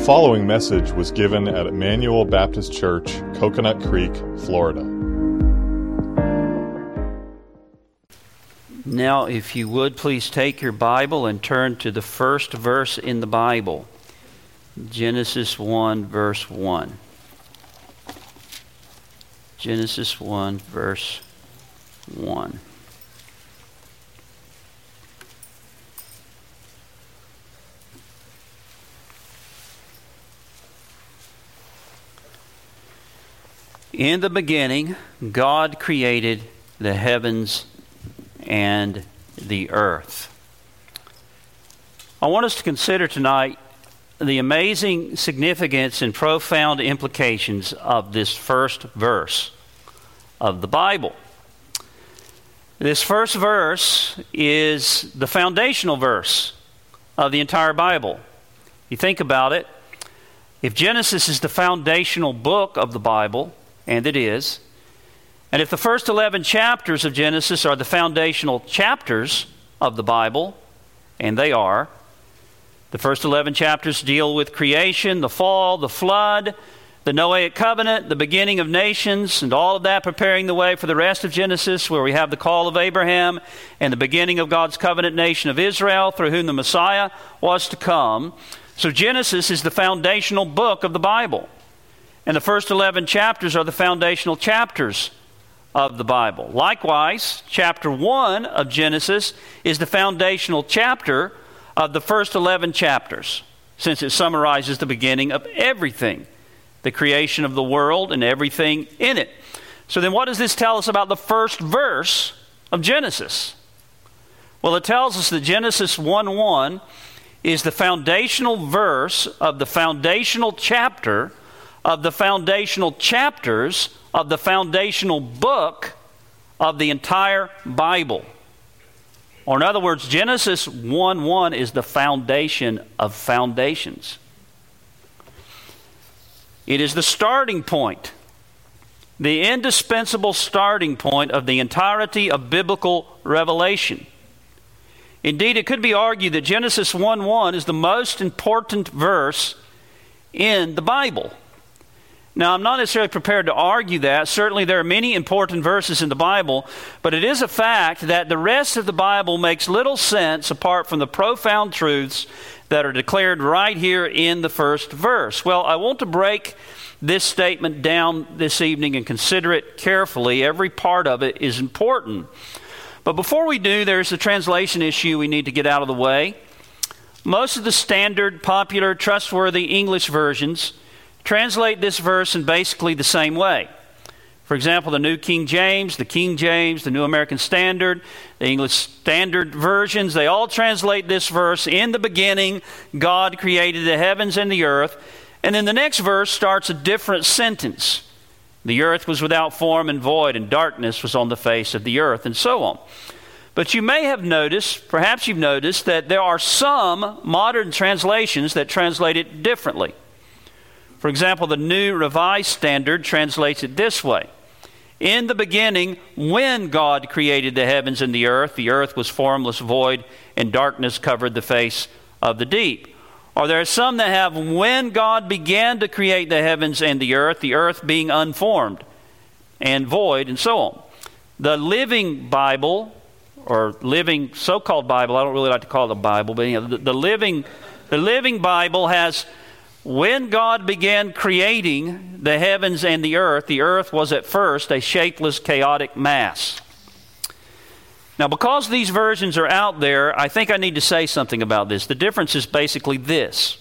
following message was given at Emmanuel Baptist Church, Coconut Creek, Florida. Now, if you would, please take your Bible and turn to the first verse in the Bible, Genesis 1, verse 1. Genesis 1, verse 1. In the beginning, God created the heavens and the earth. I want us to consider tonight the amazing significance and profound implications of this first verse of the Bible. This first verse is the foundational verse of the entire Bible. You think about it, if Genesis is the foundational book of the Bible, and it is, and if the first 11 chapters of Genesis are the foundational chapters of the Bible, and they are, the first 11 chapters deal with creation, the fall, the flood, the Noahic covenant, the beginning of nations, and all of that preparing the way for the rest of Genesis, where we have the call of Abraham and the beginning of God's covenant nation of Israel, through whom the Messiah was to come. So Genesis is the foundational book of the Bible. And the first 11 chapters are the foundational chapters of the Bible. Likewise, chapter 1 of Genesis is the foundational chapter of the first 11 chapters, since it summarizes the beginning of everything, the creation of the world and everything in it. So then what does this tell us about the first verse of Genesis? Well, it tells us that Genesis 1:1 is the foundational verse of the foundational chapter of the foundational chapters of the foundational book of the entire Bible. Or in other words, Genesis 1:1 is the foundation of foundations. It is the starting point, the indispensable starting point of the entirety of biblical revelation. Indeed, it could be argued that Genesis 1:1 is the most important verse in the Bible. Now, I'm not necessarily prepared to argue that. Certainly there are many important verses in the Bible, but it is a fact that the rest of the Bible makes little sense apart from the profound truths that are declared right here in the first verse. Well, I want to break this statement down this evening and consider it carefully. Every part of it is important. But before we do, there's a translation issue we need to get out of the way. Most of the standard, popular, trustworthy English versions translate this verse in basically the same way. For example, the New King James, the New American Standard, the English Standard versions, they all translate this verse, in the beginning, God created the heavens and the earth. And then the next verse starts a different sentence. The earth was without form and void, and darkness was on the face of the earth, and so on. But you may have noticed, perhaps you've noticed, that there are some modern translations that translate it differently. For example, the New Revised Standard translates it this way. In the beginning, when God created the heavens and the earth was formless, void, and darkness covered the face of the deep. Or there are some that have, when God began to create the heavens and the earth being unformed and void, and so on. The Living Bible, or Living so-called Bible, I don't really like to call it a Bible, but the Living Bible has, when God began creating the heavens and the earth was at first a shapeless, chaotic mass. Now, because these versions are out there, I think I need to say something about this. The difference is basically this.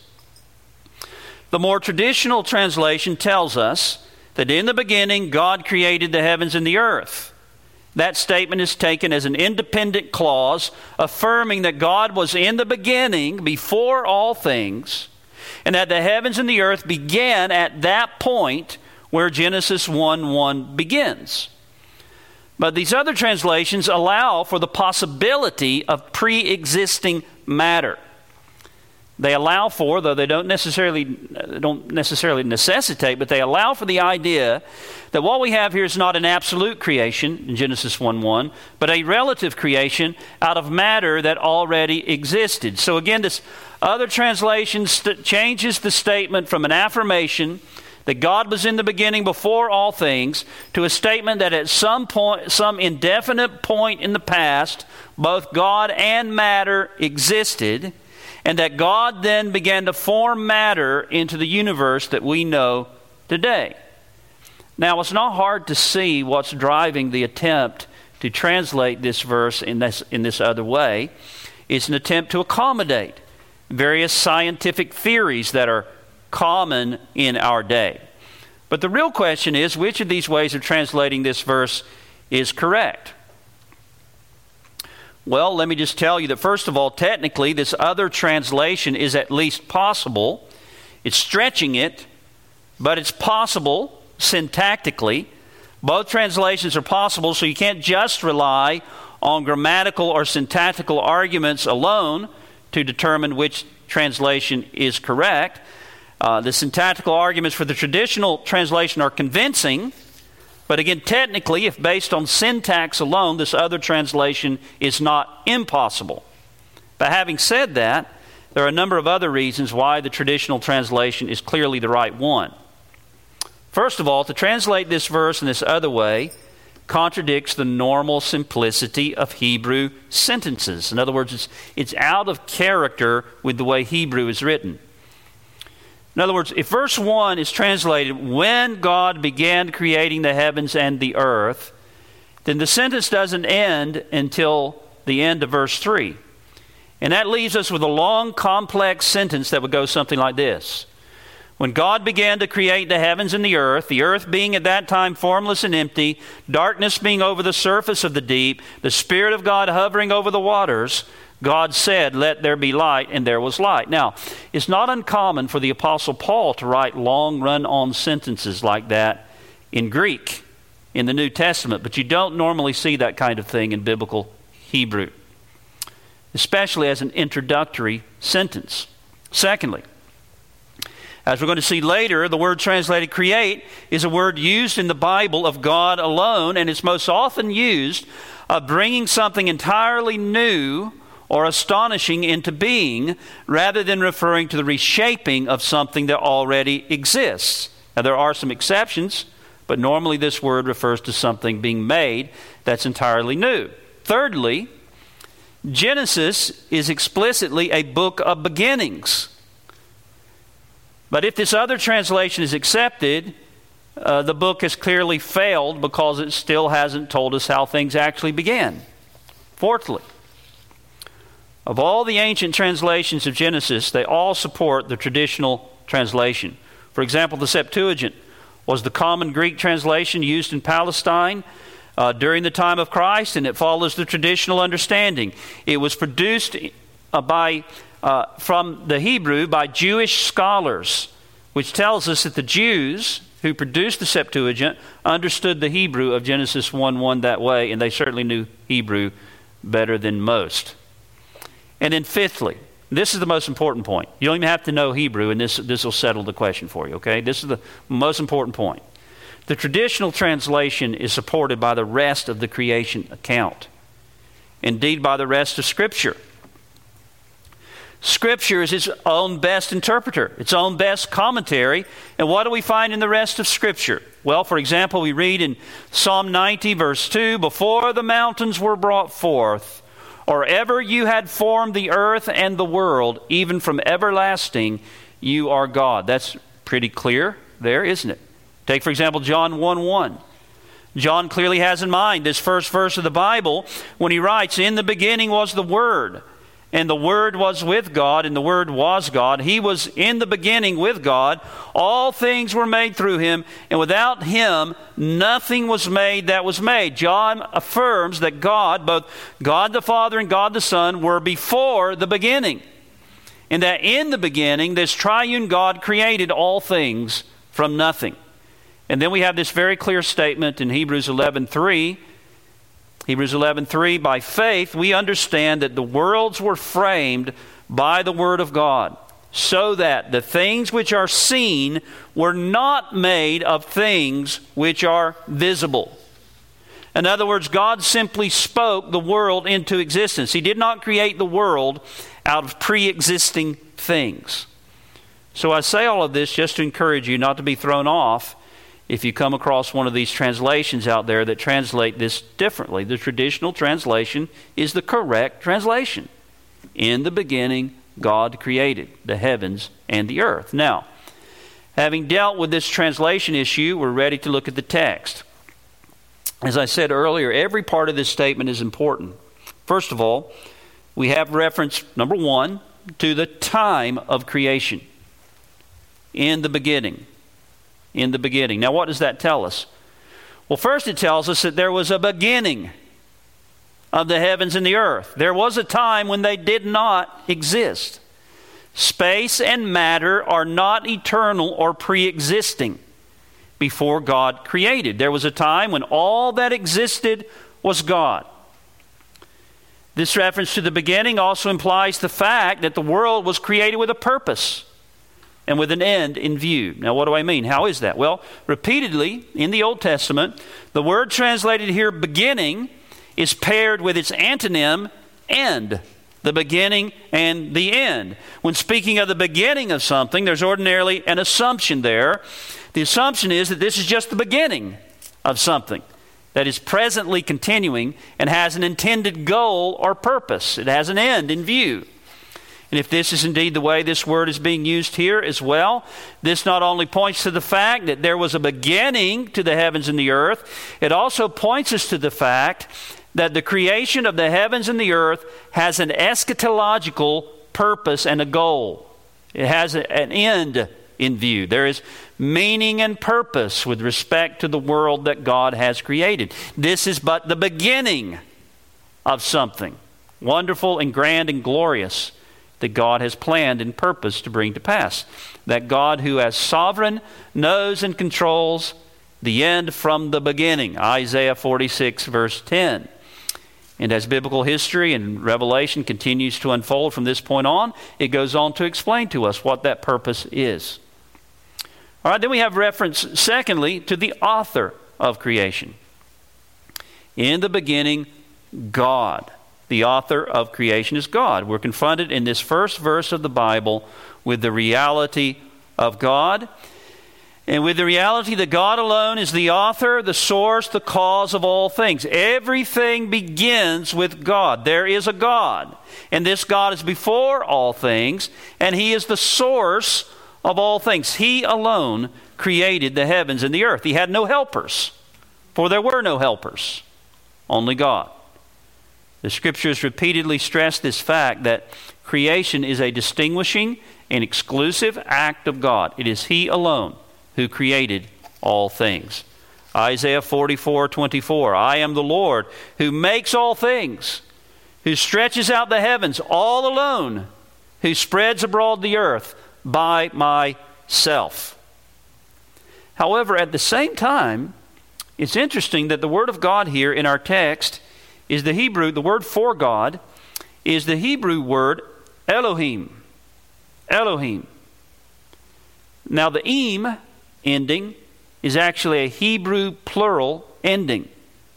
The more traditional translation tells us that in the beginning, God created the heavens and the earth. That statement is taken as an independent clause, affirming that God was in the beginning, before all things, and that the heavens and the earth began at that point where Genesis 1:1 begins. But these other translations allow for the possibility of pre-existing matter. They allow for, though they don't necessarily necessitate, but they allow for the idea that what we have here is not an absolute creation in Genesis 1:1, but a relative creation out of matter that already existed. So again, this other translation changes the statement from an affirmation that God was in the beginning before all things to a statement that at some point, some indefinite point in the past, both God and matter existed, and that God then began to form matter into the universe that we know today. Now, it's not hard to see what's driving the attempt to translate this verse in this other way. It's an attempt to accommodate various scientific theories that are common in our day. But the real question is, which of these ways of translating this verse is correct? Well, let me just tell you that first of all, technically, this other translation is at least possible. It's stretching it, but it's possible syntactically. Both translations are possible, so you can't just rely on grammatical or syntactical arguments alone to determine which translation is correct. The syntactical arguments for the traditional translation are convincing, but again, technically, if based on syntax alone, this other translation is not impossible. But having said that, there are a number of other reasons why the traditional translation is clearly the right one. First of all, to translate this verse in this other way contradicts the normal simplicity of Hebrew sentences. In other words, it's out of character with the way Hebrew is written. In other words, if verse 1 is translated, when God began creating the heavens and the earth, then the sentence doesn't end until the end of verse 3. And that leaves us with a long, complex sentence that would go something like this. When God began to create the heavens and the earth being at that time formless and empty, darkness being over the surface of the deep, the Spirit of God hovering over the waters, God said, "Let there be light," and there was light. Now, it's not uncommon for the Apostle Paul to write long run-on sentences like that in Greek in the New Testament, but you don't normally see that kind of thing in biblical Hebrew, especially as an introductory sentence. Secondly, as we're going to see later, the word translated create is a word used in the Bible of God alone, and it's most often used of bringing something entirely new or astonishing into being, rather than referring to the reshaping of something that already exists. Now, there are some exceptions, but normally this word refers to something being made that's entirely new. Thirdly, Genesis is explicitly a book of beginnings. But if this other translation is accepted, the book has clearly failed because it still hasn't told us how things actually began. Fourthly, of all the ancient translations of Genesis, they all support the traditional translation. For example, the Septuagint was the common Greek translation used in Palestine during the time of Christ, and it follows the traditional understanding. It was produced from the Hebrew by Jewish scholars, which tells us that the Jews who produced the Septuagint understood the Hebrew of Genesis 1:1 that way, and they certainly knew Hebrew better than most. And then fifthly, this is the most important point. You don't even have to know Hebrew, and this will settle the question for you, okay? This is the most important point. The traditional translation is supported by the rest of the creation account. Indeed, by the rest of Scripture. Scripture is its own best interpreter, its own best commentary. And what do we find in the rest of Scripture? Well, for example, we read in Psalm 90, verse 2, "Before the mountains were brought forth, or ever you had formed the earth and the world, even from everlasting, you are God." That's pretty clear there, isn't it? Take, for example, John 1:1. John clearly has in mind this first verse of the Bible when he writes, "In the beginning was the Word, and the Word was with God, and the Word was God. He was in the beginning with God. All things were made through Him, and without Him nothing was made that was made." John affirms that God, both God the Father and God the Son, were before the beginning. And that in the beginning, this triune God created all things from nothing. And then we have this very clear statement in Hebrews 11:3. Hebrews 11:3, "By faith we understand that the worlds were framed by the Word of God, so that the things which are seen were not made of things which are visible. In other words, God simply spoke the world into existence. He did not create the world out of pre-existing things. So I say all of this just to encourage you not to be thrown off if you come across one of these translations out there that translate this differently. The traditional translation is the correct translation. In the beginning, God created the heavens and the earth. Now, having dealt with this translation issue, we're ready to look at the text. As I said earlier, every part of this statement is important. First of all, we have reference, number one, to the time of creation. In the beginning. In the beginning. Now, what does that tell us? Well, first it tells us that there was a beginning of the heavens and the earth. There was a time when they did not exist. Space and matter are not eternal or pre-existing before God created. There was a time when all that existed was God. This reference to the beginning also implies the fact that the world was created with a purpose and with an end in view. Now, what do I mean? How is that? Well, repeatedly in the Old Testament, the word translated here, beginning, is paired with its antonym, end. The beginning and the end. When speaking of the beginning of something, there's ordinarily an assumption there. The assumption is that this is just the beginning of something that is presently continuing and has an intended goal or purpose. It has an end in view. And if this is indeed the way this word is being used here as well, this not only points to the fact that there was a beginning to the heavens and the earth, it also points us to the fact that the creation of the heavens and the earth has an eschatological purpose and a goal. It has an end in view. There is meaning and purpose with respect to the world that God has created. This is but the beginning of something wonderful and grand and glorious that God has planned and purposed to bring to pass. That God, who as sovereign, knows and controls the end from the beginning. Isaiah 46 verse 10. And as biblical history and Revelation continues to unfold from this point on, it goes on to explain to us what that purpose is. All right, then we have reference, secondly, to the author of creation. In the beginning, God. The author of creation is God. We're confronted in this first verse of the Bible with the reality of God, and with the reality that God alone is the author, the source, the cause of all things. Everything begins with God. There is a God, and this God is before all things, and He is the source of all things. He alone created the heavens and the earth. He had no helpers, for there were no helpers, only God. The Scriptures repeatedly stress this fact that creation is a distinguishing and exclusive act of God. It is He alone who created all things. Isaiah 44:24, I am the Lord who makes all things, who stretches out the heavens all alone, who spreads abroad the earth by myself. However, at the same time, it's interesting that the word of God here in our text is the word for God is the Hebrew word Elohim. Elohim. Now the im ending is actually a Hebrew plural ending.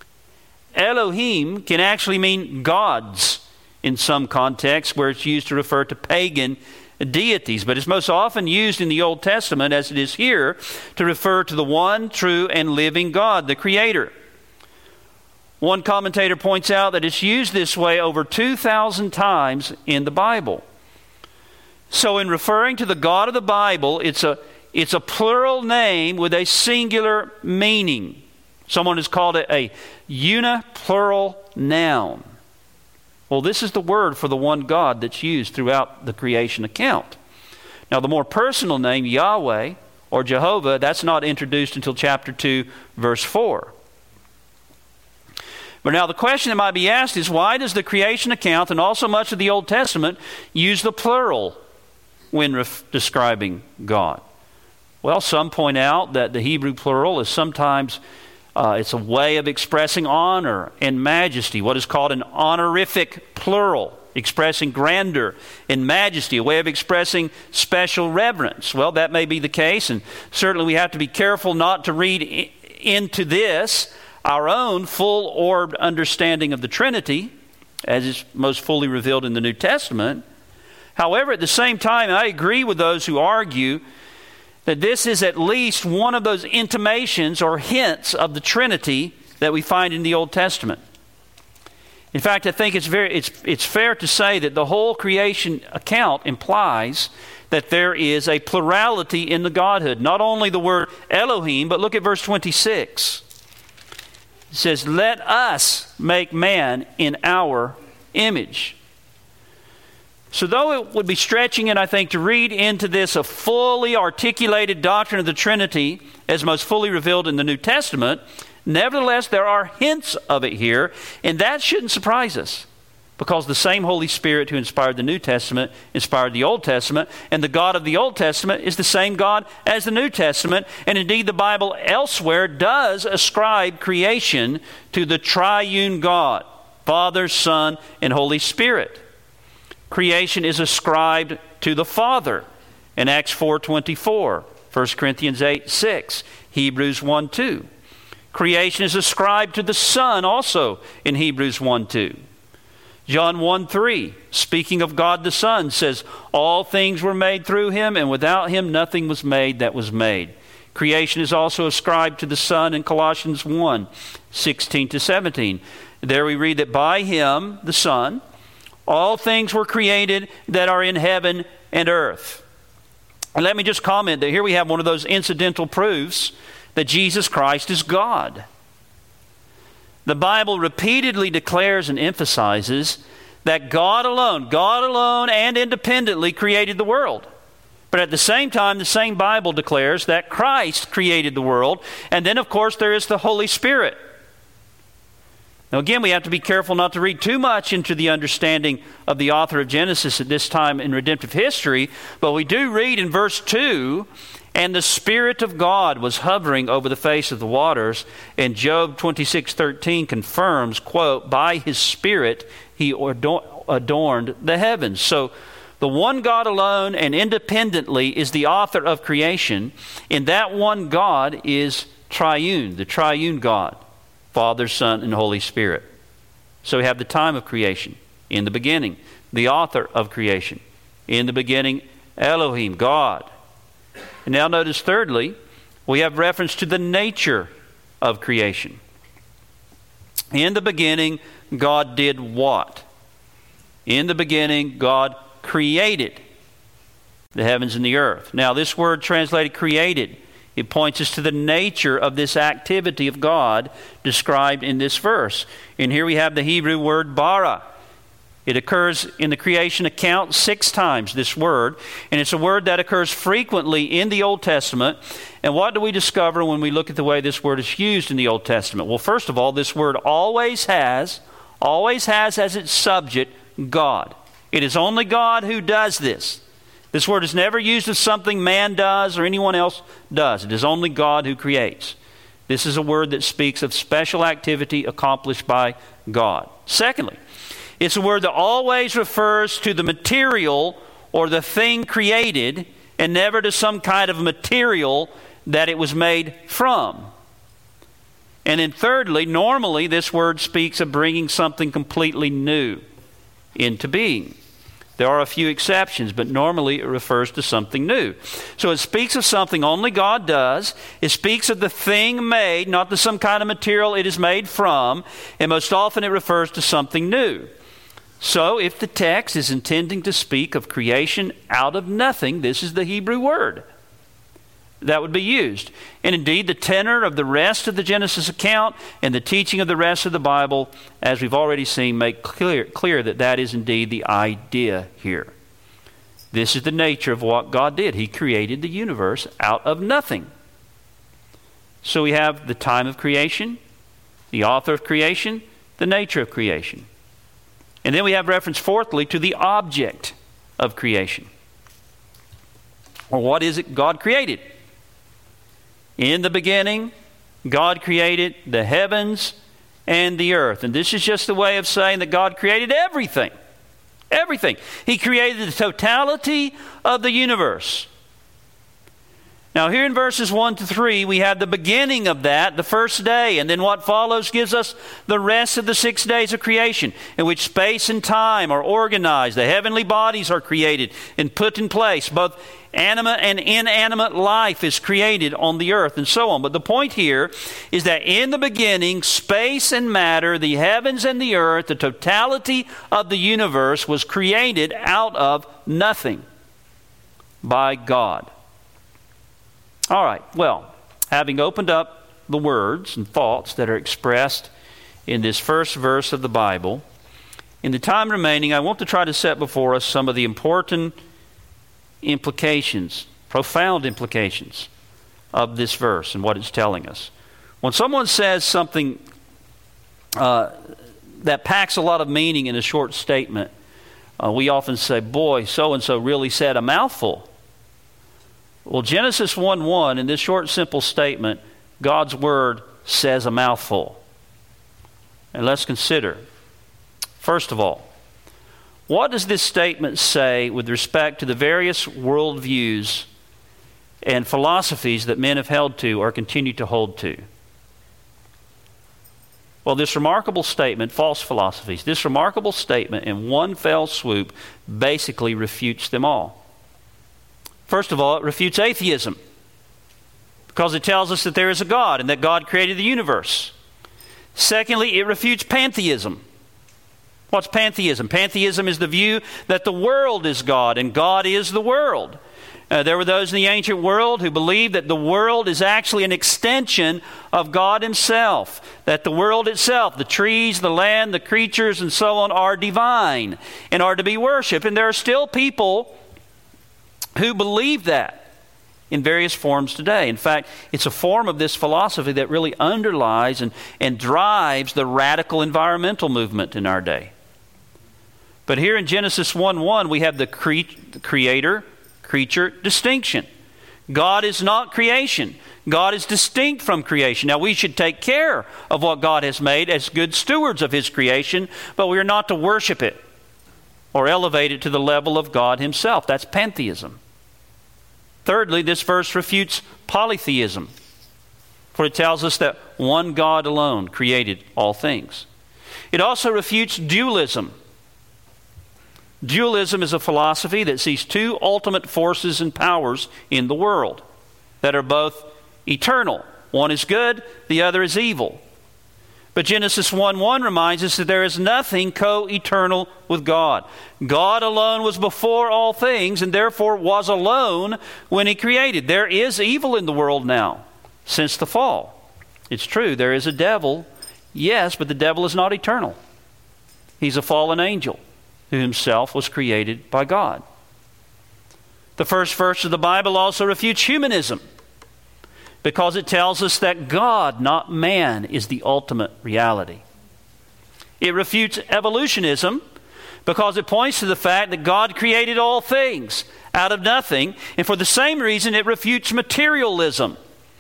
Elohim can actually mean gods in some contexts where it's used to refer to pagan deities, but it's most often used in the Old Testament, as it is here, to refer to the one true and living God, the Creator. One commentator points out that it's used this way over 2,000 times in the Bible. So in referring to the God of the Bible, it's a plural name with a singular meaning. Someone has called it a uniplural noun. Well, this is the word for the one God that's used throughout the creation account. Now, the more personal name, Yahweh or Jehovah, that's not introduced until chapter 2, verse 4. But now the question that might be asked is, why does the creation account and also much of the Old Testament use the plural when describing God? Well, some point out that the Hebrew plural is sometimes it's a way of expressing honor and majesty, what is called an honorific plural. expressing grandeur and majesty, a way of expressing special reverence. Well, that may be the case, and certainly we have to be careful not to read into this our own full-orbed understanding of the Trinity, as is most fully revealed in the New Testament. However, at the same time, I agree with those who argue that this is at least one of those intimations or hints of the Trinity that we find in the Old Testament. In fact, I think it's fair to say that the whole creation account implies that there is a plurality in the Godhood. Not only the word Elohim, but look at verse 26. It says, "Let us make man in our image." So though it would be stretching it, I think, to read into this a fully articulated doctrine of the Trinity as most fully revealed in the New Testament, nevertheless, there are hints of it here, and that shouldn't surprise us, because the same Holy Spirit who inspired the New Testament inspired the Old Testament, and the God of the Old Testament is the same God as the New Testament, and indeed the Bible elsewhere does ascribe creation to the triune God, Father, Son, and Holy Spirit. Creation is ascribed to the Father in Acts 4:24, 1 Corinthians 8:6, Hebrews 1:2. Creation is ascribed to the Son also in Hebrews 1:2. John 1:3, speaking of God the Son, says, "All things were made through him, and without him nothing was made that was made." Creation is also ascribed to the Son in Colossians 1:16-17. There we read that by him, the Son, all things were created that are in heaven and earth. And let me just comment that here we have one of those incidental proofs that Jesus Christ is God. The Bible repeatedly declares and emphasizes that God alone and independently created the world. But at the same time, the same Bible declares that Christ created the world. And then, of course, there is the Holy Spirit. Now again, we have to be careful not to read too much into the understanding of the author of Genesis at this time in redemptive history, but we do read in verse 2, "And the Spirit of God was hovering over the face of the waters," and Job 26:13 confirms, quote, "By his Spirit he adorned the heavens." So the one God alone and independently is the author of creation, and that one God is triune, the triune God. Father, Son, and Holy Spirit. So we have the time of creation, in the beginning. The author of creation, in the beginning, Elohim, God. And now notice thirdly, we have reference to the nature of creation. In the beginning, God did what? In the beginning, God created the heavens and the earth. Now this word translated created, it points us to the nature of this activity of God described in this verse. And here we have the Hebrew word bara. It occurs in the creation account 6 times, this word. And it's a word that occurs frequently in the Old Testament. And what do we discover when we look at the way this word is used in the Old Testament? Well, first of all, this word always has as its subject God. It is only God who does this. This word is never used as something man does or anyone else does. It is only God who creates. This is a word that speaks of special activity accomplished by God. Secondly, it's a word that always refers to the material or the thing created and never to some kind of material that it was made from. And then thirdly, normally this word speaks of bringing something completely new into being. There are a few exceptions, but normally it refers to something new. So it speaks of something only God does. It speaks of the thing made, not to some kind of material it is made from. And most often it refers to something new. So if the text is intending to speak of creation out of nothing, this is the Hebrew word that would be used. And indeed, the tenor of the rest of the Genesis account and the teaching of the rest of the Bible, as we've already seen, make clear that that is indeed the idea here. This is the nature of what God did. He created the universe out of nothing. So we have the time of creation, the author of creation, the nature of creation. And then we have reference, fourthly, to the object of creation. Or what is it God created? In the beginning, God created the heavens and the earth. And this is just a way of saying that God created everything. Everything. He created the totality of the universe. Now here in verses 1 to 3, we have the beginning of that, the first day, and then what follows gives us the rest of the 6 days of creation, in which space and time are organized, the heavenly bodies are created and put in place, both animate and inanimate life is created on the earth, and so on. But the point here is that in the beginning, space and matter, the heavens and the earth, the totality of the universe was created out of nothing by God. All right, well, having opened up the words and thoughts that are expressed in this first verse of the Bible, in the time remaining, I want to try to set before us some of the important implications, profound implications of this verse and what it's telling us. When someone says something that packs a lot of meaning in a short statement, we often say, boy, so-and-so really said a mouthful. Well, Genesis 1:1, in this short, simple statement, God's Word says a mouthful. And let's consider, first of all, what does this statement say with respect to the various worldviews and philosophies that men have held to or continue to hold to? Well, this remarkable statement, false philosophies, this remarkable statement in one fell swoop basically refutes them all. First of all, it refutes atheism because it tells us that there is a God and that God created the universe. Secondly, it refutes pantheism. What's pantheism? Pantheism is the view that the world is God and God is the world. There were those in the ancient world who believed that the world is actually an extension of God Himself, that the world itself, the trees, the land, the creatures, and so on, are divine and are to be worshipped. And there are still people who believe that in various forms today. In fact, it's a form of this philosophy that really underlies and drives the radical environmental movement in our day. But here in Genesis 1:1, we have the creator-creature distinction. God is not creation. God is distinct from creation. Now, we should take care of what God has made as good stewards of His creation, but we are not to worship it or elevate it to the level of God Himself. That's pantheism. Thirdly, this verse refutes polytheism, for it tells us that one God alone created all things. It also refutes dualism. Dualism is a philosophy that sees two ultimate forces and powers in the world that are both eternal. One is good, the other is evil. But Genesis 1:1 reminds us that there is nothing co-eternal with God. God alone was before all things and therefore was alone when He created. There is evil in the world now since the fall. It's true, there is a devil, yes, but the devil is not eternal. He's a fallen angel who himself was created by God. The first verse of the Bible also refutes humanism, because it tells us that God, not man, is the ultimate reality. It refutes evolutionism because it points to the fact that God created all things out of nothing, and for the same reason it refutes materialism.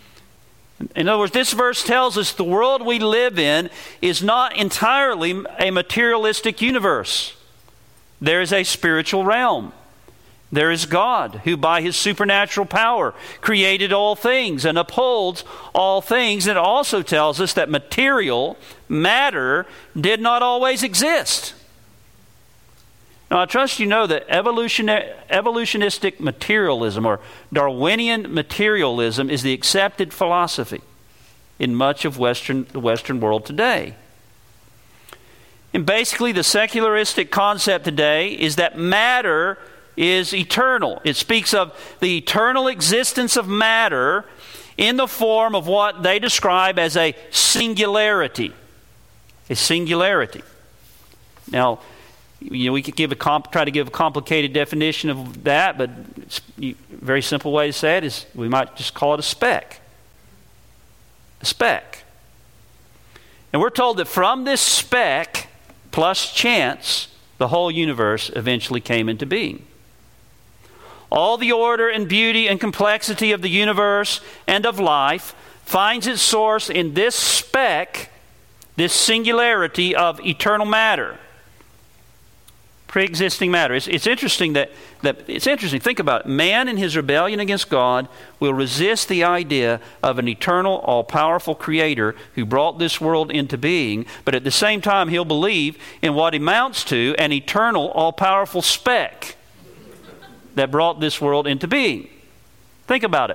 In other words, this verse tells us the world we live in is not entirely a materialistic universe. There is a spiritual realm. There is God who by His supernatural power created all things and upholds all things. And it also tells us that material matter did not always exist. Now I trust you know that evolutionistic materialism or Darwinian materialism is the accepted philosophy in much of the Western world today. And basically the secularistic concept today is that matter is eternal. It speaks of the eternal existence of matter in the form of what they describe as a singularity. A singularity. Now, we could try to give a complicated definition of that, but a very simple way to say it is we might just call it a speck. A speck. And we're told that from this speck plus chance, the whole universe eventually came into being. All the order and beauty and complexity of the universe and of life finds its source in this speck, this singularity of eternal matter. Pre-existing matter. It's interesting think about it. Man in his rebellion against God will resist the idea of an eternal, all-powerful creator who brought this world into being, but at the same time he'll believe in what amounts to an eternal, all-powerful speck that brought this world into being. Think about it.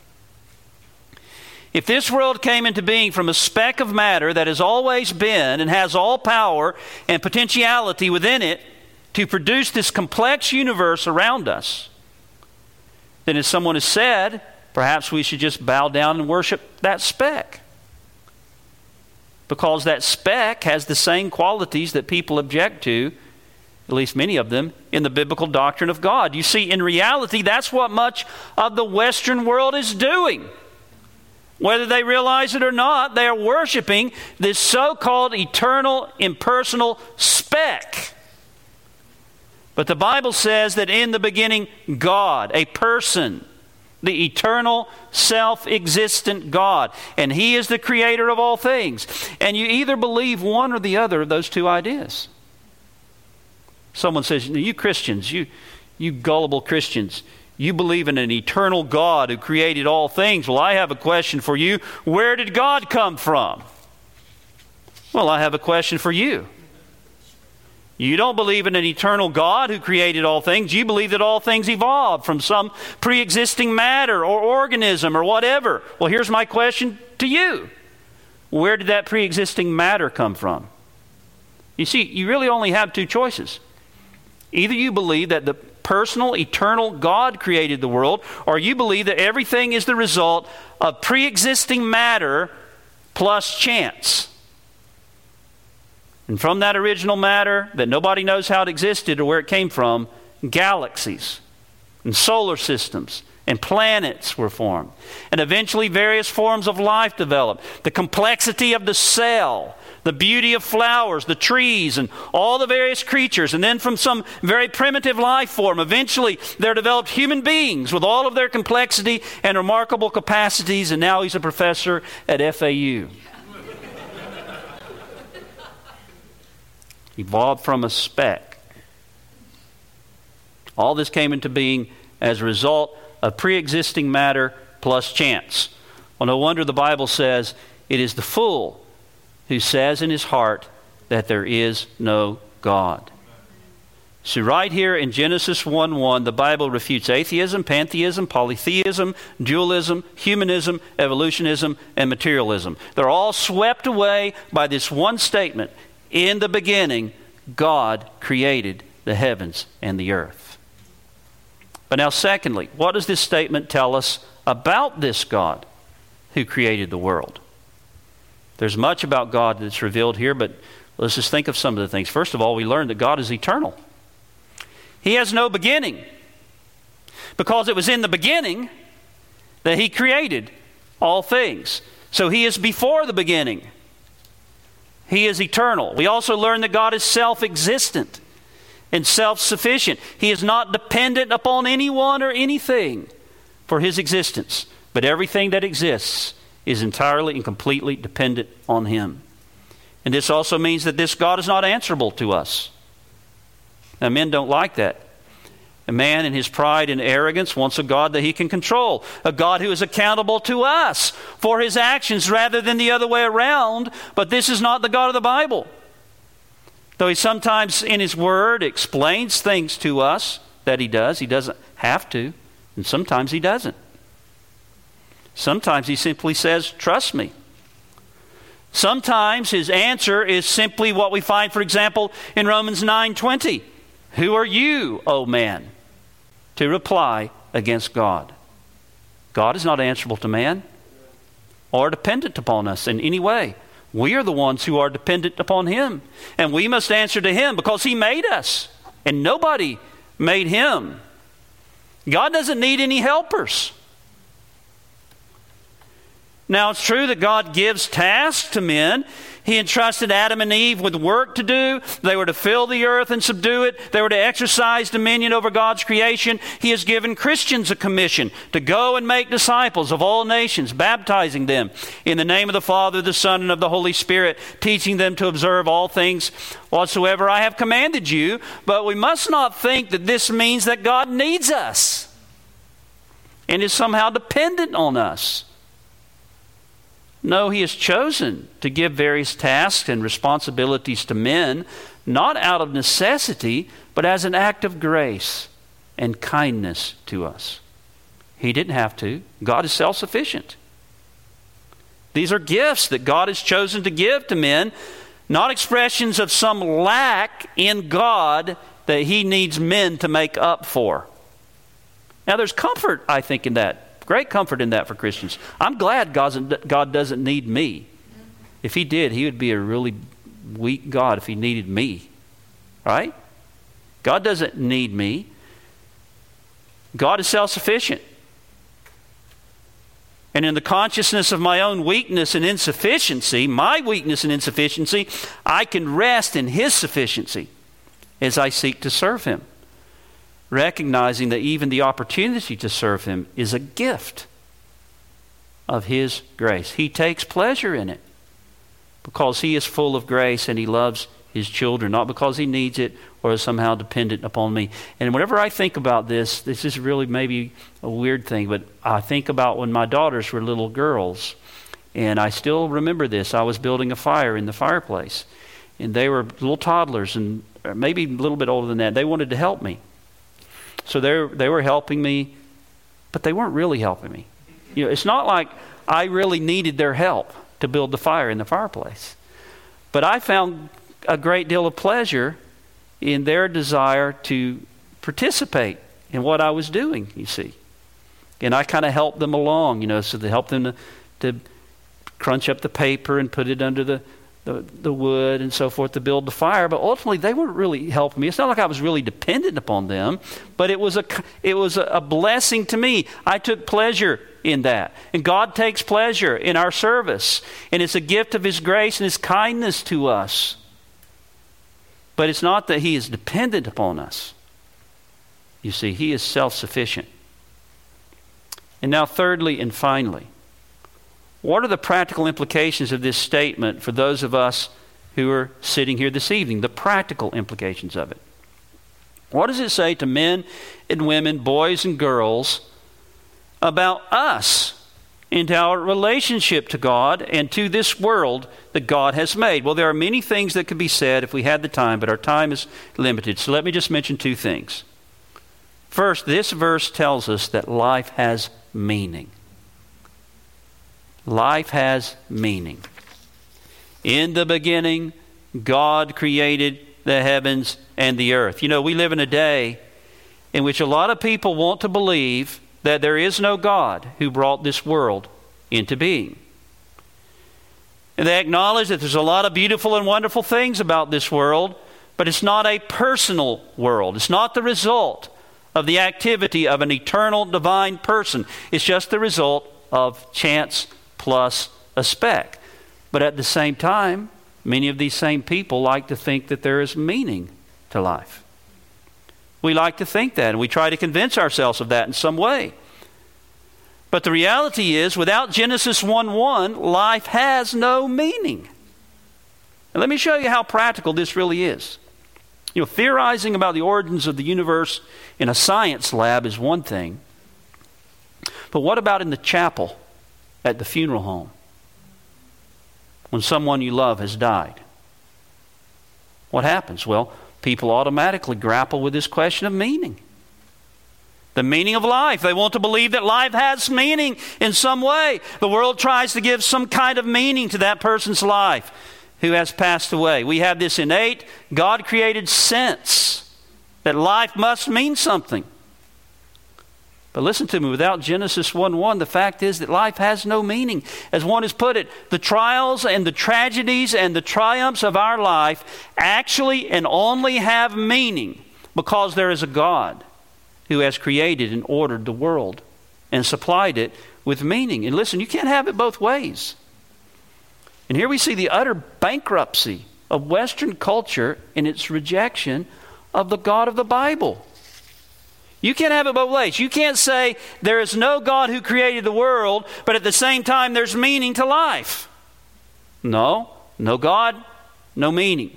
If this world came into being from a speck of matter that has always been and has all power and potentiality within it to produce this complex universe around us, then as someone has said, perhaps we should just bow down and worship that speck. Because that speck has the same qualities that people object to, at least many of them, in the biblical doctrine of God. You see, in reality, that's what much of the Western world is doing. Whether they realize it or not, they are worshiping this so-called eternal, impersonal speck. But the Bible says that in the beginning, God, a person, the eternal, self-existent God, and He is the creator of all things. And you either believe one or the other of those two ideas. Someone says, you Christians, you gullible Christians, you believe in an eternal God who created all things. Well, I have a question for you. Where did God come from? Well, I have a question for you. You don't believe in an eternal God who created all things. You believe that all things evolved from some pre-existing matter or organism or whatever. Well, here's my question to you. Where did that pre-existing matter come from? You see, you really only have two choices. Either you believe that the personal, eternal God created the world, or you believe that everything is the result of pre-existing matter plus chance. And from that original matter that nobody knows how it existed or where it came from, galaxies and solar systems and planets were formed. And eventually various forms of life developed. The complexity of the cell, the beauty of flowers, the trees, and all the various creatures. And then from some very primitive life form, eventually there developed human beings with all of their complexity and remarkable capacities. And now he's a professor at FAU. Evolved from a speck. All this came into being as a result of pre-existing matter plus chance. Well, no wonder the Bible says it is the fool who says in his heart that there is no God. So right here in Genesis 1:1, the Bible refutes atheism, pantheism, polytheism, dualism, humanism, evolutionism, and materialism. They're all swept away by this one statement. In the beginning, God created the heavens and the earth. But now secondly, what does this statement tell us about this God who created the world? There's much about God that's revealed here, but let's just think of some of the things. First of all, we learn that God is eternal. He has no beginning, because it was in the beginning that He created all things. So He is before the beginning. He is eternal. We also learn that God is self-existent and self-sufficient. He is not dependent upon anyone or anything for His existence, but everything that exists is entirely and completely dependent on Him. And this also means that this God is not answerable to us. Now, men don't like that. A man in his pride and arrogance wants a God that he can control, a God who is accountable to us for his actions rather than the other way around. But this is not the God of the Bible. Though He sometimes in His Word explains things to us that He doesn't have to, and sometimes He doesn't. Sometimes He simply says, trust me. Sometimes His answer is simply what we find, for example, in Romans 9:20. Who are you, O man, to reply against God? God is not answerable to man or dependent upon us in any way. We are the ones who are dependent upon Him. And we must answer to Him because He made us. And nobody made Him. God doesn't need any helpers. Now, it's true that God gives tasks to men. He entrusted Adam and Eve with work to do. They were to fill the earth and subdue it. They were to exercise dominion over God's creation. He has given Christians a commission to go and make disciples of all nations, baptizing them in the name of the Father, the Son, and of the Holy Spirit, teaching them to observe all things whatsoever I have commanded you. But we must not think that this means that God needs us and is somehow dependent on us. No, He has chosen to give various tasks and responsibilities to men, not out of necessity, but as an act of grace and kindness to us. He didn't have to. God is self-sufficient. These are gifts that God has chosen to give to men, not expressions of some lack in God that He needs men to make up for. Now, there's comfort, I think, in that. Great comfort in that for Christians. I'm glad God doesn't need me. If He did, He would be a really weak God if He needed me. Right? God doesn't need me. God is self-sufficient. And in the consciousness of my own weakness and insufficiency, my weakness and insufficiency, I can rest in His sufficiency as I seek to serve Him, recognizing that even the opportunity to serve Him is a gift of His grace. He takes pleasure in it because He is full of grace and He loves His children, not because He needs it or is somehow dependent upon me. And whenever I think about this is really maybe a weird thing, but I think about when my daughters were little girls, and I still remember this. I was building a fire in the fireplace, and they were little toddlers, and maybe a little bit older than that. They wanted to help me. So they were helping me, but they weren't really helping me. You know, it's not like I really needed their help to build the fire in the fireplace. But I found a great deal of pleasure in their desire to participate in what I was doing, you see. And I kind of helped them along, so to help them to crunch up the paper and put it under the wood and so forth to build the fire, but ultimately they weren't really helping me. It's not like I was really dependent upon them, but it was a blessing to me. I took pleasure in that. And God takes pleasure in our service, and it's a gift of His grace and His kindness to us. But it's not that He is dependent upon us. You see, He is self-sufficient. And now thirdly and finally, what are the practical implications of this statement for those of us who are sitting here this evening? The practical implications of it. What does it say to men and women, boys and girls, about us and our relationship to God and to this world that God has made? Well, there are many things that could be said if we had the time, but our time is limited. So let me just mention two things. First, this verse tells us that life has meaning. Life has meaning. In the beginning, God created the heavens and the earth. We live in a day in which a lot of people want to believe that there is no God who brought this world into being. And they acknowledge that there's a lot of beautiful and wonderful things about this world, but it's not a personal world. It's not the result of the activity of an eternal divine person. It's just the result of chance plus a speck. But at the same time, many of these same people like to think that there is meaning to life. We like to think that, and we try to convince ourselves of that in some way. But the reality is, without Genesis 1:1, life has no meaning. And let me show you how practical this really is. Theorizing about the origins of the universe in a science lab is one thing. But what about in the chapel at the funeral home when someone you love has died? What happens? Well, people automatically grapple with this question of meaning. The meaning of life. They want to believe that life has meaning in some way. The world tries to give some kind of meaning to that person's life who has passed away. We have this innate, God-created sense that life must mean something. But listen to me, without Genesis 1:1, the fact is that life has no meaning. As one has put it, the trials and the tragedies and the triumphs of our life actually and only have meaning because there is a God who has created and ordered the world and supplied it with meaning. And listen, you can't have it both ways. And here we see the utter bankruptcy of Western culture in its rejection of the God of the Bible. You can't have it both ways. You can't say there is no God who created the world, but at the same time there's meaning to life. No God, no meaning.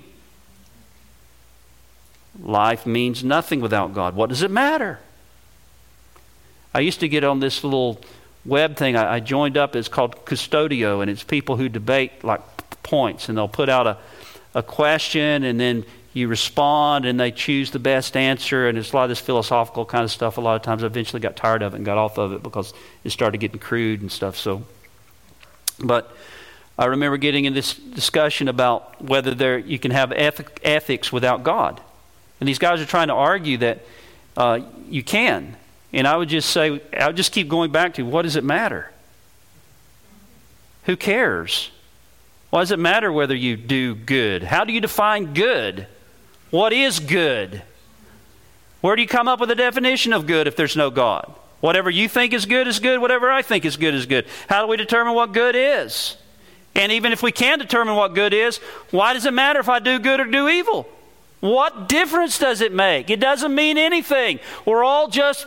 Life means nothing without God. What does it matter? I used to get on this little web thing I joined up. It's called Custodio, and it's people who debate like points, and they'll put out a question, and then you respond, and they choose the best answer, and it's a lot of this philosophical kind of stuff. A lot of times I eventually got tired of it and got off of it because it started getting crude and stuff. But I remember getting in this discussion about whether you can have ethics without God. And these guys are trying to argue that you can. And I would just say, I would just keep going back to, what does it matter? Who cares? Why does it matter whether you do good? How do you define good? What is good? Where do you come up with a definition of good if there's no God? Whatever you think is good is good. Whatever I think is good is good. How do we determine what good is? And even if we can determine what good is, why does it matter if I do good or do evil? What difference does it make? It doesn't mean anything. We're all just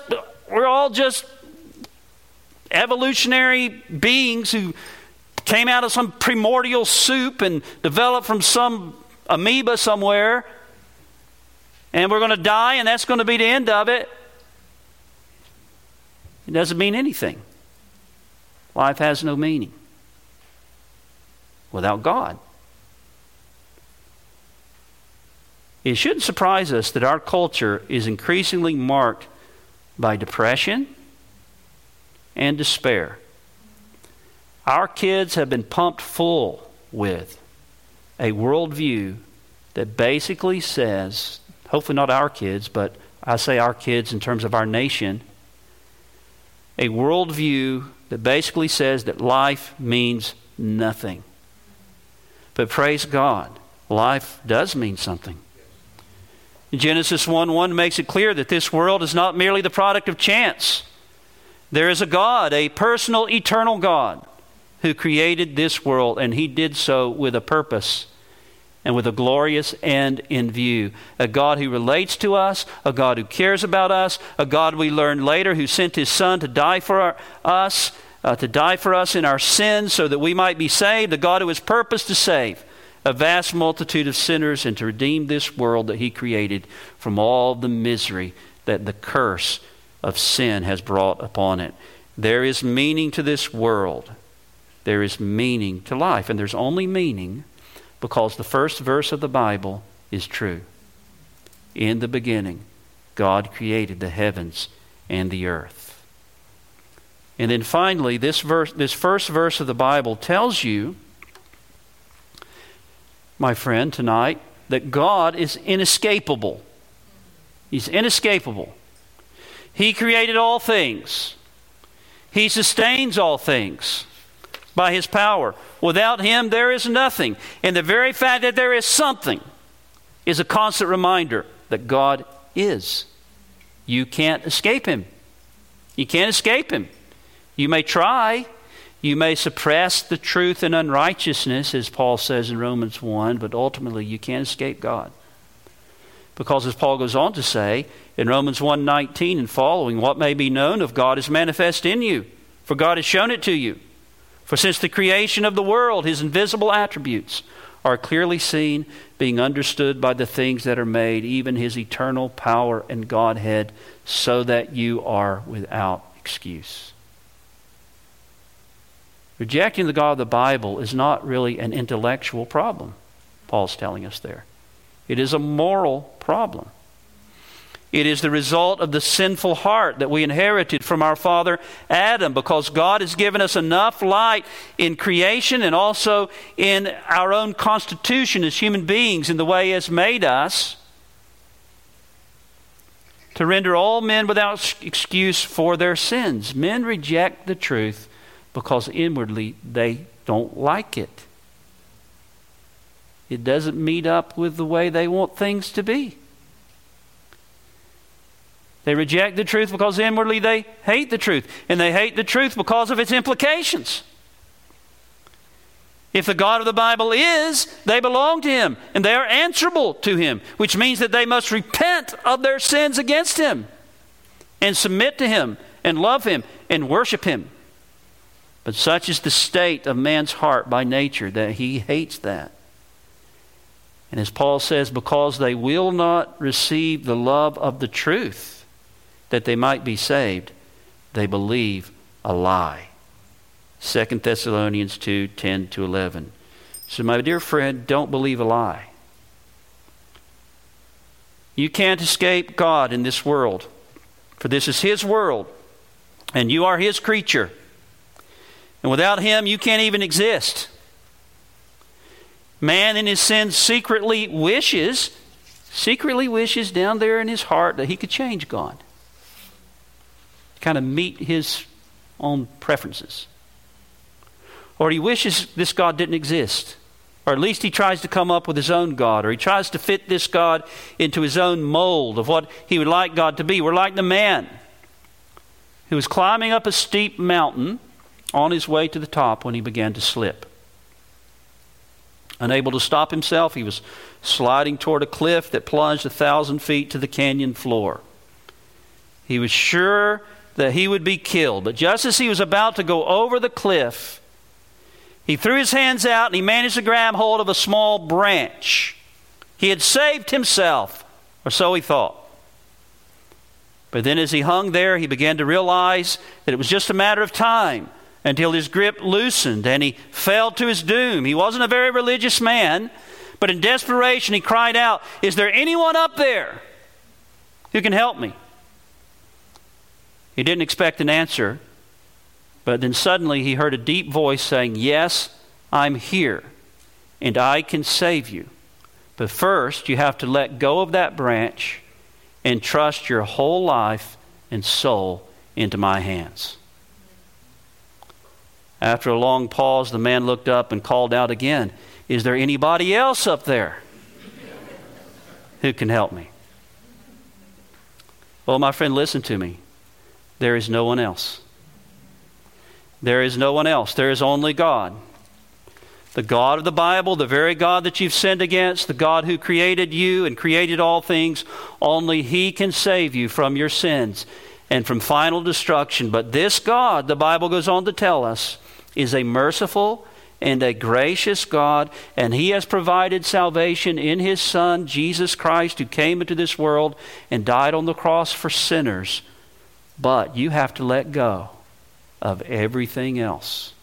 evolutionary beings who came out of some primordial soup and developed from some amoeba somewhere. And we're going to die, and that's going to be the end of it. It doesn't mean anything. Life has no meaning without God. It shouldn't surprise us that our culture is increasingly marked by depression and despair. Our kids have been pumped full with a worldview that basically says, hopefully not our kids, but I say our kids in terms of our nation, a worldview that basically says that life means nothing. But praise God, life does mean something. Genesis 1:1 makes it clear that this world is not merely the product of chance. There is a God, a personal, eternal God, who created this world, and He did so with a purpose and with a glorious end in view. A God who relates to us, a God who cares about us, a God we learned later who sent His Son to die for us in our sins so that we might be saved, a God who has purposed to save a vast multitude of sinners and to redeem this world that He created from all the misery that the curse of sin has brought upon it. There is meaning to this world. There is meaning to life. And there's only meaning because the first verse of the Bible is true. In the beginning, God created the heavens and the earth. And then finally, this first verse of the Bible tells you, my friend, tonight, that God is inescapable. He's inescapable. He created all things. He sustains all things by His power. Without Him, there is nothing. And the very fact that there is something is a constant reminder that God is. You can't escape Him. You can't escape Him. You may try. You may suppress the truth in unrighteousness, as Paul says in Romans 1, but ultimately you can't escape God. Because as Paul goes on to say in Romans 1:19 and following, what may be known of God is manifest in you, for God has shown it to you. For since the creation of the world, His invisible attributes are clearly seen, being understood by the things that are made, even His eternal power and Godhead, so that you are without excuse. Rejecting the God of the Bible is not really an intellectual problem, Paul's telling us there. It is a moral problem. It is the result of the sinful heart that we inherited from our father Adam, because God has given us enough light in creation and also in our own constitution as human beings in the way He has made us to render all men without excuse for their sins. Men reject the truth because inwardly they don't like it. It doesn't meet up with the way they want things to be. They reject the truth because inwardly they hate the truth. And they hate the truth because of its implications. If the God of the Bible is, they belong to Him, and they are answerable to Him, which means that they must repent of their sins against Him and submit to Him and love Him and worship Him. But such is the state of man's heart by nature that he hates that. And as Paul says, because they will not receive the love of the truth that they might be saved, they believe a lie. 2 Thessalonians 2:10-11. So my dear friend, don't believe a lie. You can't escape God in this world, for this is His world, and you are His creature. And without Him, you can't even exist. Man in his sin secretly wishes down there in his heart that he could change God. Kind of meet his own preferences. Or he wishes this God didn't exist. Or at least he tries to come up with his own God. Or he tries to fit this God into his own mold of what he would like God to be. We're like the man who was climbing up a steep mountain on his way to the top when he began to slip. Unable to stop himself, he was sliding toward a cliff that plunged 1,000 feet to the canyon floor. He was sure that he would be killed, but just as he was about to go over the cliff, he threw his hands out and he managed to grab hold of a small branch. He had saved himself, or so he thought. But then as he hung there, he began to realize that it was just a matter of time until his grip loosened and he fell to his doom. He wasn't a very religious man, but in desperation he cried out, "Is there anyone up there who can help me?" He didn't expect an answer, but then suddenly he heard a deep voice saying, "Yes, I'm here, and I can save you. But first you have to let go of that branch and trust your whole life and soul into my hands." After a long pause, the man looked up and called out again, "Is there anybody else up there who can help me?" Well, my friend, listen to me. There is no one else. There is no one else. There is only God. The God of the Bible, the very God that you've sinned against, the God who created you and created all things, only He can save you from your sins and from final destruction. But this God, the Bible goes on to tell us, is a merciful and a gracious God, and He has provided salvation in His Son, Jesus Christ, who came into this world and died on the cross for sinners. But you have to let go of everything else,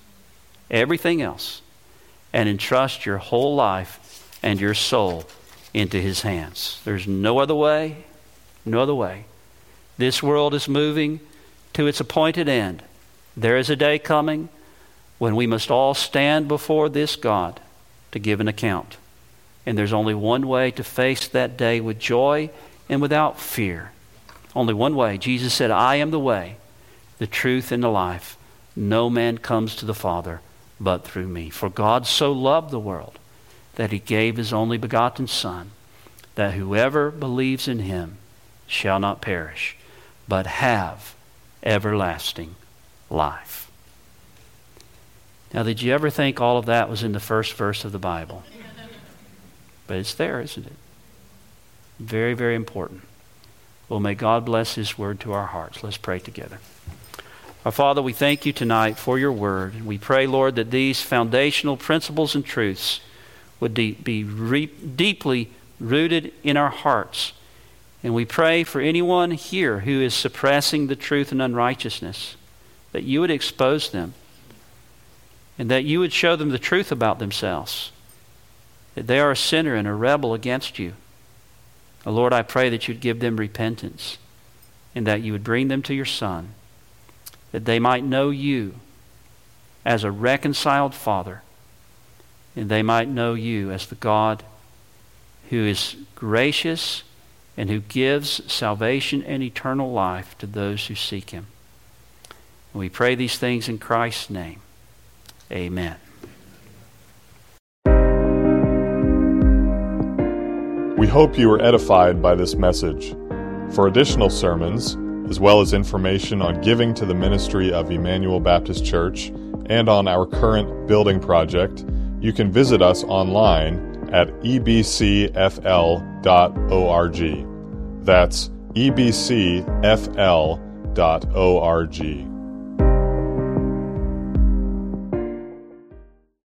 and entrust your whole life and your soul into His hands. There's no other way, no other way. This world is moving to its appointed end. There is a day coming when we must all stand before this God to give an account. And there's only one way to face that day with joy and without fear. Only one way. Jesus said, "I am the way, the truth, and the life. No man comes to the Father but through me. For God so loved the world that He gave His only begotten Son, that whoever believes in Him shall not perish, but have everlasting life." Now, did you ever think all of that was in the first verse of the Bible? But it's there, isn't it? Very, very important. Well, may God bless His word to our hearts. Let's pray together. Our Father, we thank You tonight for Your word. And we pray, Lord, that these foundational principles and truths would be deeply rooted in our hearts. And we pray for anyone here who is suppressing the truth and unrighteousness, that You would expose them, and that You would show them the truth about themselves, that they are a sinner and a rebel against You. Oh, Lord, I pray that You'd give them repentance, and that You would bring them to Your Son, that they might know You as a reconciled Father, and they might know You as the God who is gracious and who gives salvation and eternal life to those who seek Him. And we pray these things in Christ's name. Amen. We hope you were edified by this message. For additional sermons, as well as information on giving to the ministry of Emmanuel Baptist Church and on our current building project, you can visit us online at ebcfl.org. That's ebcfl.org.